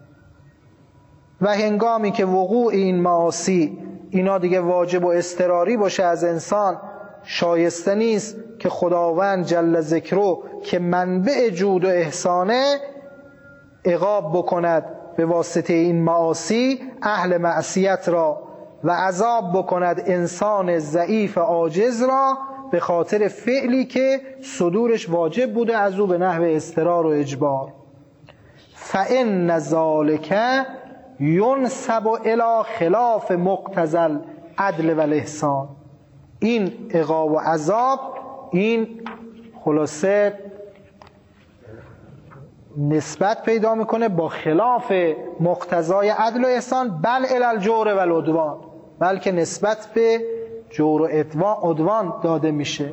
و هنگامی که وقوع این معاصی اینا دیگه واجب و اضطراری باشه از انسان، شایسته نیست که خداوند جل ذکره که منبع جود و احسانه عقاب بکند به واسطه این معاصی اهل معصیت را و عذاب بکند انسان ضعیف عاجز را به خاطر فعلی که صدورش واجب بوده از او به نحو اضطرار و اجبار. فإن ذلک ینسب الی خلاف مقتضی العدل و الاحسان. این عقاب و عذاب این خلاصه نسبت پیدا میکنه با خلاف مقتضای عدل و احسان، بل الی الجور و العدوان، بلکه نسبت به جور و عدوان داده میشه.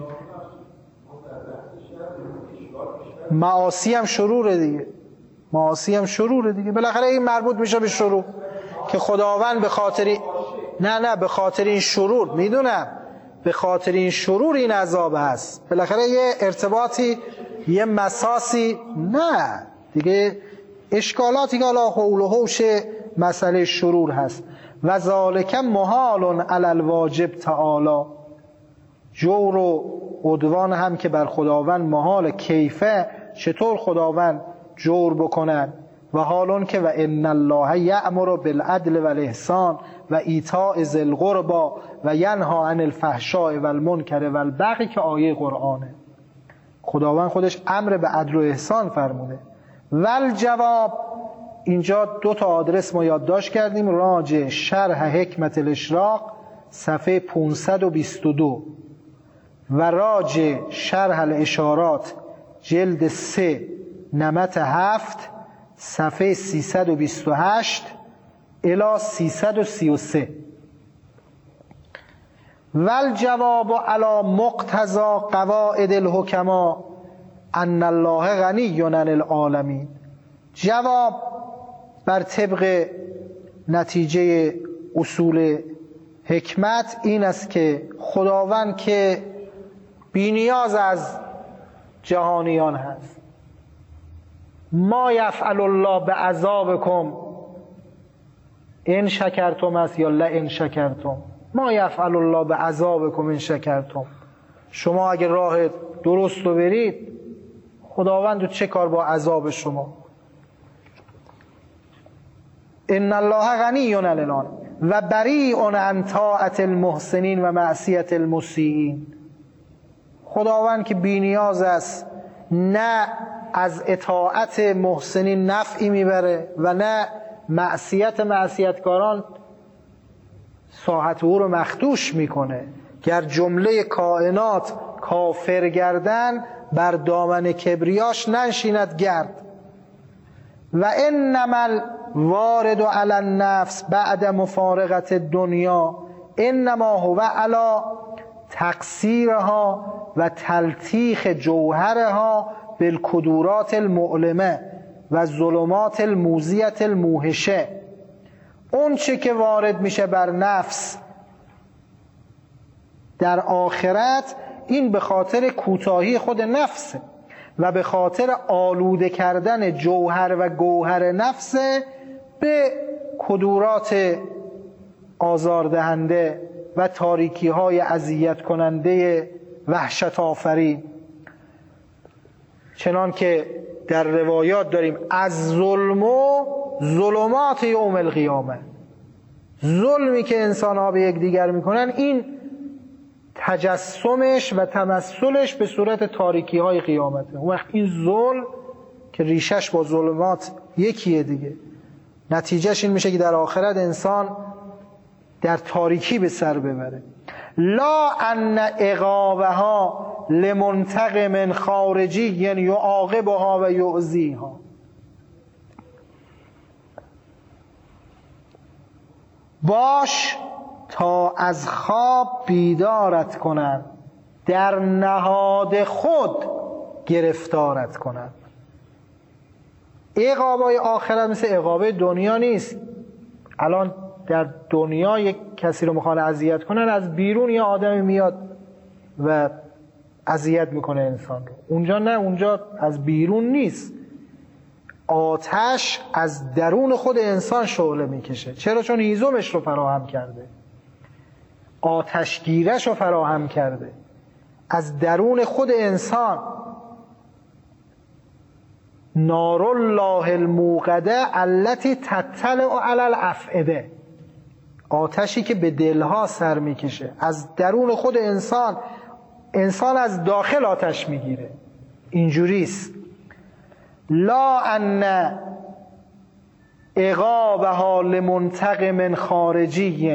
معاصی هم شروره دیگه، معاصی هم شروره دیگه، بالاخره این مربوط میشه به شرور که خداوند به خاطر نه نه به خاطر این شرور، میدونم به خاطر این شرور این عذاب هست، بالاخره یه ارتباطی یه مساسی، نه دیگه اشکالاتی که حالا حول و حوش مسئله شرور هست. و ذالک محال علی الواجب تعالی، جور و عدوان هم که بر خداوند محال، کیفه چطور خداوند جور بکنن و حالون که و ان الله یأمر بالعدل والاحسان و ایتاء ذی القربی و ینهی عن الفحشاء والمنکر والبغی که آیه قرآنه. خداوند خودش امر به عدل و احسان فرموده. والجواب، اینجا دو تا آدرس ما یادداشت کردیم، راجع شرح حکمت الاشراق صفحه پانصد و بیست و دو و راجع شرح الاشارات جلد سه نمط هفت صفحه سیصد و بیست و هشت الی سیصد و سی و سه. والجواب علی مقتضی قواعد الحکما ان الله غنی عن العالمین. جواب بر طبق نتیجه اصول حکمت این است که خداوند که بی‌نیاز از جهانیان هست. ما یفعل الله بعذابکم ان شکرتم است یا لئن شکرتم. ما یفعل الله بعذابکم ان شکرتم. شما اگر راه درست رو برید، خداوند چه کار با عذاب شما؟ ان الله غنی عن العالمین و بریء عن طاعت المحسنین و معصیت المسیئین. خداوند که بی‌نیاز است، نه از اطاعت محسنین نفعی میبره و نه معصیت معصیتکاران ساحت او رو مخدوش میکنه. گر جمله کائنات کافر گردن، بر دامن کبریاش ننشیند گرد. و انما الوارد علی النفس بعد مفارقت الدنیا انما هو علی تقصیرها و تلطیخ جوهرها بالکدورات المؤلمه و ظلمات الموزیت الموحشه. اون چه که وارد میشه بر نفس در آخرت، این به خاطر کوتاهی خود نفسه و به خاطر آلوده کردن جوهر و گوهر نفس به کدورات آزاردهنده و تاریکی های اذیت کننده وحشت آفرین. چنان که در روایات داریم از ظلم و ظلمات یوم القیامه، ظلمی که انسان ها به یک دیگر میکنن، این تجسمش و تمثلش به صورت تاریکی های قیامته. اون وقت این ظلم که ریشش با ظلمات یکیه دیگه، نتیجهش این میشه که در آخرت انسان در تاریکی به سر ببره. لا ان عقابها لمنتقم خارجی یعاقبها و یعزیها. باش تا از خواب بیدارت کنند، در نهاد خود گرفتارت کنند. عقابای آخرت مثل عقابای دنیا نیست. الان در دنیا یک کسی رو میخوان اذیت کنن، از بیرون یه آدمی میاد و اذیت میکنه انسان رو. اونجا نه، اونجا از بیرون نیست، آتش از درون خود انسان شعله میکشه. چرا؟ چون هیزمش رو فراهم کرده، آتشگیرش رو فراهم کرده. از درون خود انسان نار الله الموقده التي تطلع علی الافئده، آتشی که به دلها سر میکشه. از درون خود انسان، انسان از داخل آتش میگیره. اینجوریست. لا ان عقابها لمنتقم خارجی.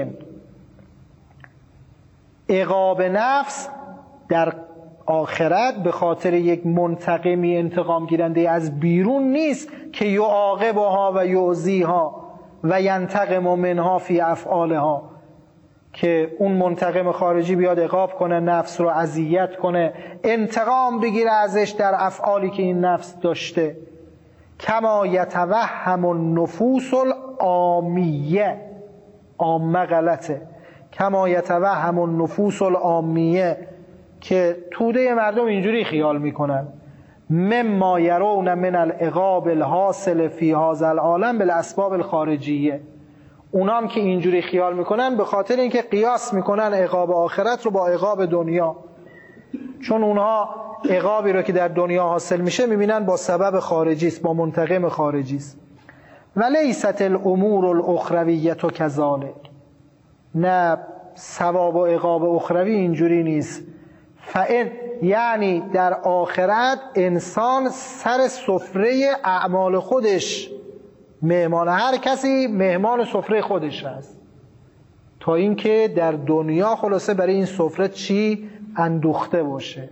عقاب نفس در آخرت به خاطر یک منتقمی انتقام گیرنده از بیرون نیست که یعاقبها و یعزیها و ینتقم منها فی افعالها، که اون منتقم خارجی بیاد عقاب کنه، نفس رو اذیت کنه، انتقام بگیره ازش در افعالی که این نفس داشته. کما یتوهم النفوس العامیه، عامه غلطه، کما یتوهم النفوس العامیه، که توده مردم اینجوری خیال میکنن، مما یرون من العقاب الحاصل فی هذا العالم بالاسباب الخارجیه. اونام که اینجوری خیال میکنن به خاطر اینکه قیاس میکنن عقاب آخرت رو با عقاب دنیا، چون اونها عقابی رو که در دنیا حاصل میشه میبینن با سبب خارجی است، با منتقم خارجی است. ولیست الامور الاخرویه کذالک، نه ثواب و عقاب اخروی اینجوری نیست. فإن یعنی در آخرت انسان سر سفره اعمال خودش مهمان، هر کسی مهمان سفره خودش هست، تا اینکه در دنیا خلاصه برای این سفره چی اندوخته باشه.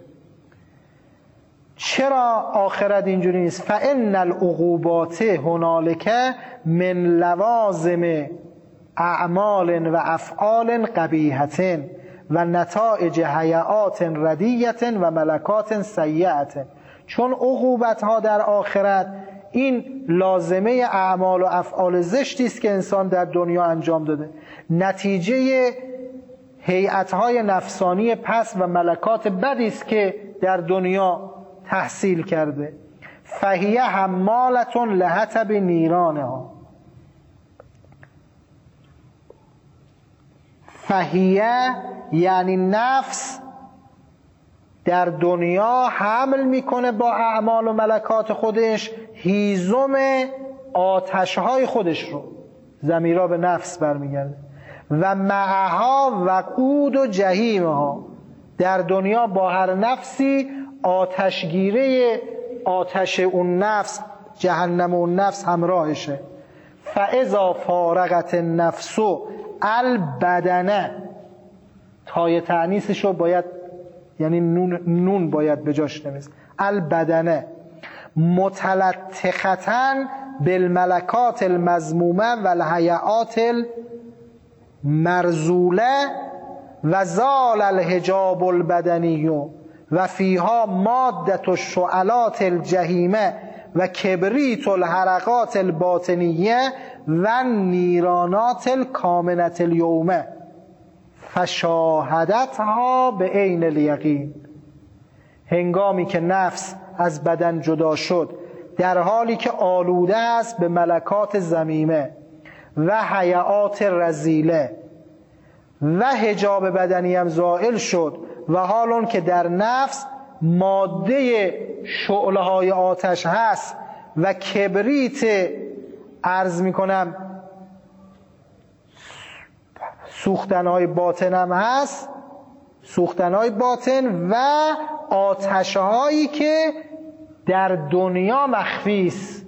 چرا آخرت اینجوری نیست؟ فإن العقوبات هنالک من لوازم اعمال و افعال قبیحة و نتائج حیات ردیة و ملکات سیئة. چون عقوبت ها در آخرت این لازمه اعمال و افعال زشتی است که انسان در دنیا انجام داده، نتیجه هیئت های نفسانی پس و ملکات بدی است که در دنیا تحصیل کرده. فهیه حمالة لحطب نیرانها، فهیه یعنی نفس در دنیا حمل میکنه با اعمال و ملکات خودش هیزم آتشهای خودش رو، ضمیرها به نفس برمیگرده. و معها وقود و جهیمها، در دنیا با هر نفسی آتشگیره آتش اون نفس، جهنم اون نفس همراهشه. فاذا فارغت النفس البدنه، تای تعنیسش رو باید یعنی نون, نون باید به جاش نمیست، البدنه متلطخة بالملکات المذمومه و الحیات المرزوله و زال الحجاب البدنی و فیها ماده الشعلات الجحیمه و کبریت الحرقات الباطنیه و نیرانات الکامنة الیومه فشاهدتها به عین الیقین. هنگامی که نفس از بدن جدا شد در حالی که آلوده است به ملکات ذمیمه و حیات رذیله و حجاب بدنی هم زائل شد، و حال اون که در نفس ماده شعله های آتش هست و کبریت عرض میکنم سوختنهای باطن هم هست، سوختنهای باطن و آتشهایی که در دنیا مخفی است.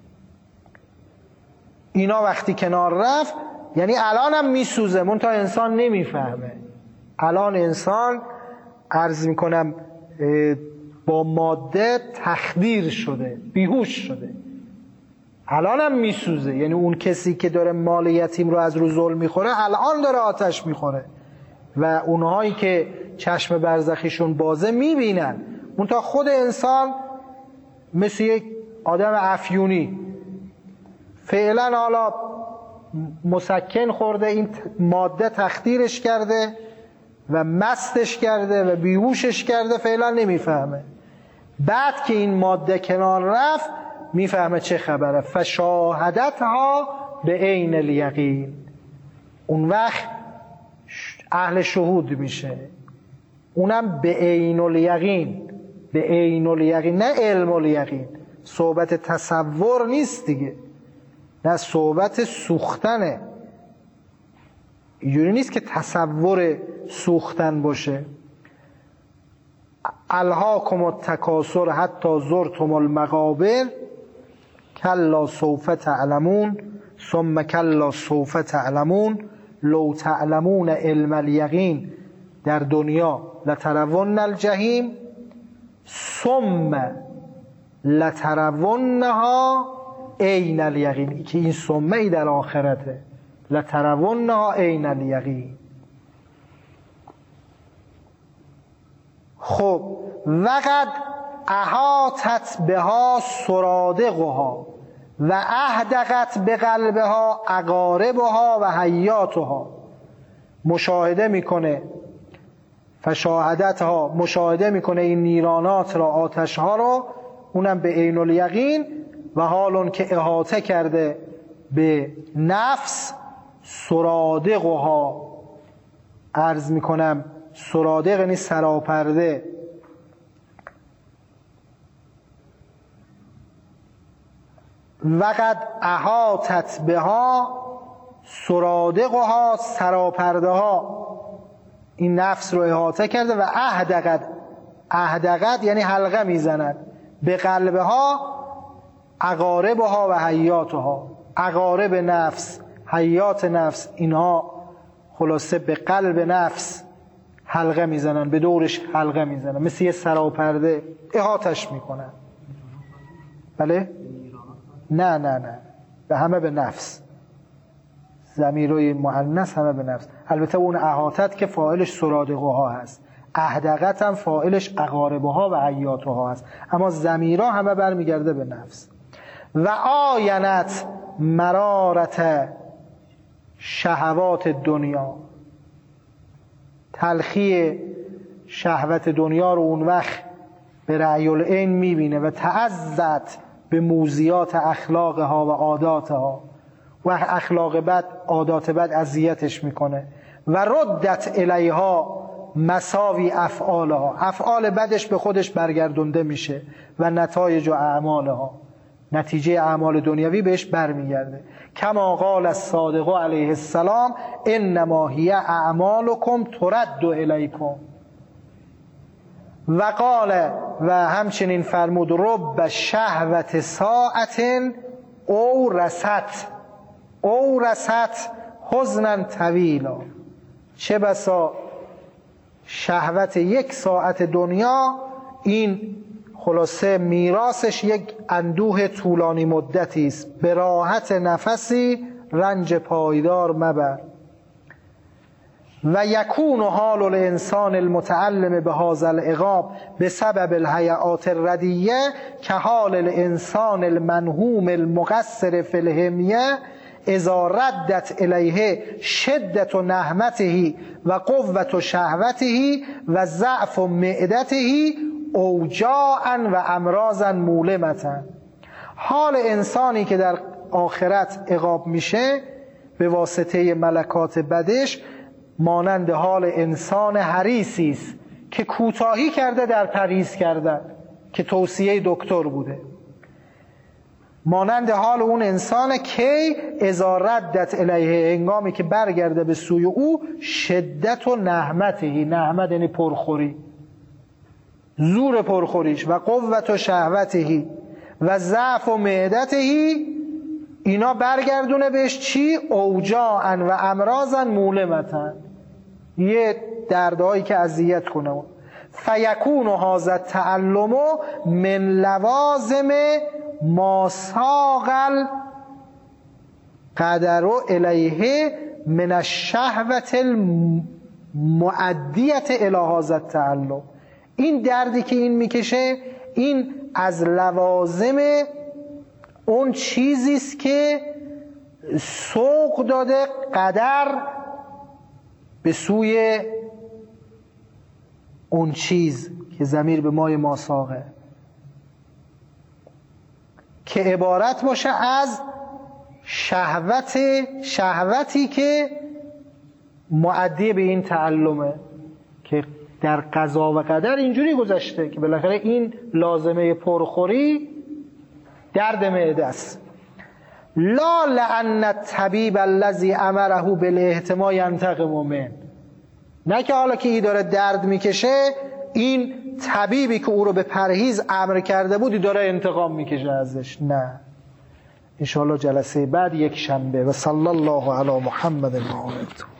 اینا وقتی کنار رفت یعنی الان هم میسوزه، منتها انسان نمیفهمه. الان انسان عرض میکنم با ماده تخدیر شده، بیهوش شده، الان هم میسوزه. یعنی اون کسی که داره مال یتیم رو از رو ظلم میخوره الان داره آتش میخوره، و اونهایی که چشم برزخیشون بازه میبینن. منتها خود انسان مثل یک آدم افیونی فعلا حالا مسکن خورده، این ماده تخدیرش کرده و مستش کرده و بیهوشش کرده، فعلا نمیفهمه. بعد که این ماده کنار رفت میفهمه چه خبره. فشاهدتها به عین الیقین، اون وقت اهل شهود میشه، اونم به عین الیقین. به عین الیقین، نه علم الیقین. صحبت تصور نیست دیگه، نه صحبت سوختنه. اینجوری نیست که تصور سوختن باشه. الهاکم التکاثر حتی زرتم المقابر کلا سوف تعلمون ثم کلا سوف تعلمون لو تعلمون علم الیقین در دنیا لترون الجحیم ثم لترونها عین الیقین، که این ثمه ای در آخرته، لترونها عین الیقین. خب وقد احاطت بها سرادقها و اهدقت بقلبها اقاربها و حیاتها. مشاهده میکنه، فشاهدتها مشاهده میکنه این نیرانات را، آتشها را، اونم به عین الیقین. و حال اون که احاطه کرده به نفس سرادقها، عرض میکنم سرادق یعنی سراپرده، وقد احاطت بها سرادقها، سراپرده ها این نفس رو احاطه کرده. و اهدقت، اهدقت یعنی حلقه میزند، به قلبها عقاربها و حیاتها، عقارب نفس، حیات نفس، اینها خلاصه به قلب نفس حلقه میزنن، به دورش حلقه میزنن، مثل یه سراپرده احاطش میکنن. بله؟ نه نه نه، به همه به نفس، ضمیرای مؤنث همه به نفس. البته اون احاطت که فاعلش سرادقها هست، اهدقت هم فاعلش عقاربها و حیاتها هست، اما ضمیرها همه برمیگرده به نفس. و آینت مرارت شهوات دنیا، تلخی شهوت دنیا رو اون وقت به رأی العین میبینه و تعزت به موذیات اخلاقها و عاداتها، و اخلاق بد، عادات بد اذیتش میکنه. و ردت الیها مساوی افعالها، افعال بدش به خودش برگردونده میشه و نتایج و اعمالها، نتیجه اعمال دنیوی بهش برمیگرده. کما قال الصادق علیه السلام انما هی اعمالکم ترد الیکم. و قال، و همچنین فرمود رب شهوت ساعت او رست، او رست حزنا طویلا، چه بسا شهوت یک ساعت دنیا، این خلاصه میراثش یک اندوه طولانی مدتی است، به راحت نفسی رنج پایدار مبر. و یکون حال الانسان المتعلم به هذا العقاب بسبب الحیات الردیه که حال الانسان المنهوم المقصر فی الحمیه اذا ردت الیه شدت نهمته و قوت شهوته و ضعف معدته اوجاعا و امراضا مولمتا. حال انسانی که در آخرت عقاب میشه به واسطه ملکات بدش مانند حال انسان حریصی است که کوتاهی کرده در پرهیز کردن که توصیه دکتر بوده، مانند حال اون انسان که اذا ردت الیه، هنگامی که برگرده به سوی او، شدت و نهمته، نهمت یعنی پرخوری، زور پرخوریش، و قوت و شهوته و ضعف و معدته، اینا برگردونه بهش چی؟ اوجاعا و امراضا مولمتا، یه دردهایی که اذیت کنه. فیکون هذا التعلم من لوازم ما ساق القدر الیه من الشهوة المؤدیة الی هذا التعلم. این دردی که این میکشه، این از لوازم اون چیزیست که سوق داده قدر به سوی اون چیز که ضمیر به مای ماساقه، که عبارت باشه از شهوت، شهوتی که معدی به این تعلمه، که در قضا و قدر اینجوری گذشته که بالاخره این لازمه پرخوری درد معده است. لا لأن الطبیب الذی امره بالاحتماء ینتقم منه، نه که حالا که ای داره درد میکشه، این طبیبی که او رو به پرهیز امر کرده بودی داره انتقام میکشه ازش، نه. انشاءالله جلسه بعد یک شنبه. و صلی الله علی محمد و آله.